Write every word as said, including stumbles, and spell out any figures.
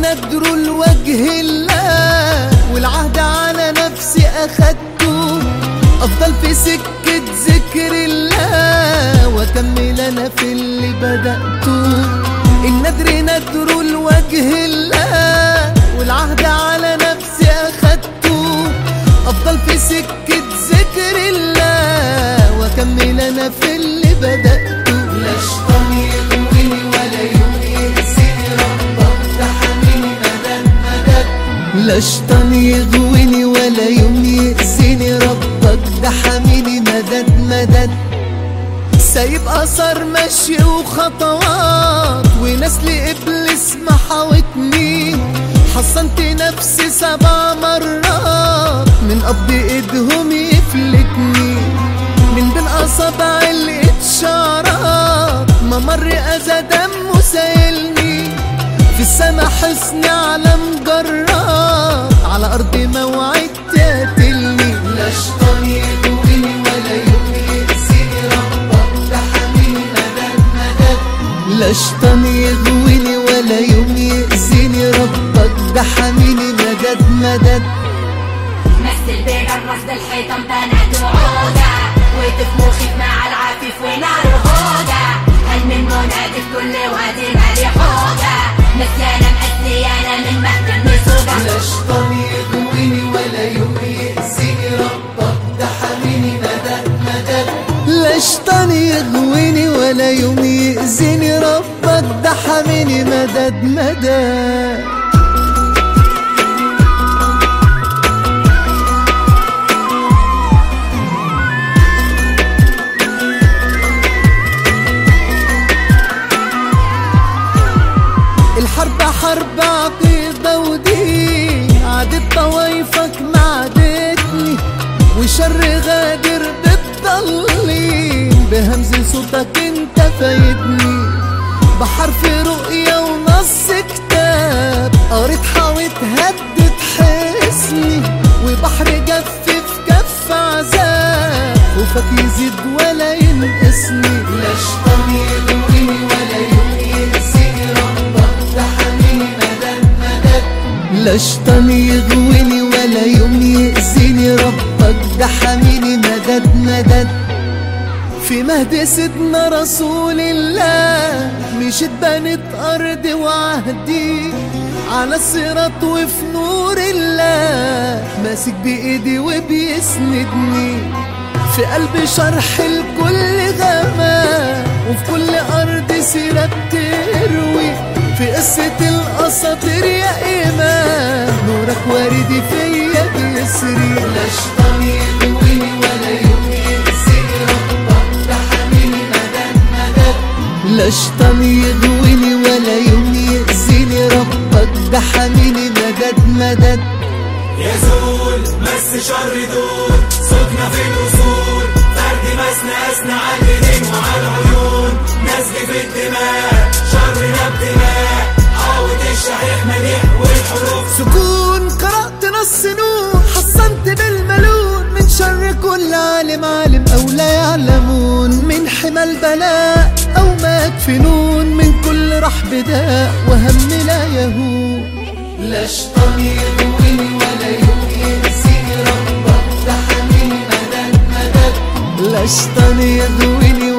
ندر لوجه الله، والعهد على نفسي أخدته، أفضل في سكة ذكر الله وأكمل أنا في اللي بدأته. الندر ندر لوجه الله، والعهد على نفسي أخدته، أفضل في سكة ذكر الله وأكمل أنا في اللي بدأته. لا شيطان يغويني ولا يوم يأذيني، ربك ده حاميني مدد مدد. لا شيطان يغويني ولا يوم يأذيني، ربك ده حاميني مدد مدد. سايب أثر مشي وخطوات، ونسل إبليس محاوتني، حصنت نفسي سبع مرات من قبض إيدهم يفلتني. من بين أصابع الإشارات ممر أذى دمه سايلني، في السما حصن على مجرات، على أرض موعد تقتلني. لا شيطان يغويني ولا يوم يأذيني، ربك ده حاميني مدد مدد. لا شيطان يغويني ولا يوم يأذيني، ربك ده حاميني مدد مدد. مثل بجرس بالحيطان بنات وعودة، وقف مخيف مع العفيف ونار هودة، هل من منادي في كل وادي مالي حودة، نسيانة مأسيانة من مهد النسوجة. لا شيطان يغويني ولا يوم يأذيني، ربك ده حاميني مدد مدد. لا شيطان يغويني ولا يوم يأذيني، ربك ده حاميني مدد مدد. الحرب حرب عقيدة ودين، عادت طوايفك معدتني، وشر غادر بتضلين، بهمز صوتك انت فايتني. بحرف رؤية ونص كتاب قريت حاوت هدت حسني، وبحر جف في كف عذاب، خوفك يزيد ولا ينقصني. لا شيطان يغويني ولا يوم يأذيني، ربك ده حاميني مدد مدد. لا شيطان يغويني ولا يوم يأذيني، ربك ده حاميني مدد مدد. في مهد سيدنا رسول الله مشيت بنت أرض وعهدي، على الصراط وفي نور الله ماسك بإيدي وبيسندني. في قلب شرح الكل غمام، وفي كل أرض سيرة بتروي، في قصة الأساطير يا إمام نورك واردي فيا بيسري. لا شيطان يغويني ولا يوم يأذيني، ربك ده حاميني مدد مدد. لا شيطان يغويني ولا يوم يأذيني، ربك ده حاميني مدد مدد. يزول مس شر دول، صوتنا في الأصول، فرد مسنا أسنى على الإيدين وعلى العيون، نزل في الدماء شرنا بدماء، عاود الشحيح مليح والحروف سكون. قرأت نص نون، حصنت بالملون، من شر كل عالم عالم أو لا يعلمون، من حمى البلاء أو مات فنون، من كل رحب داء وهم لا يهون. لا شيطان يغويني ولا يوم يأذيني، ربك ده حاميني مدد مدد. لا شيطان يغويني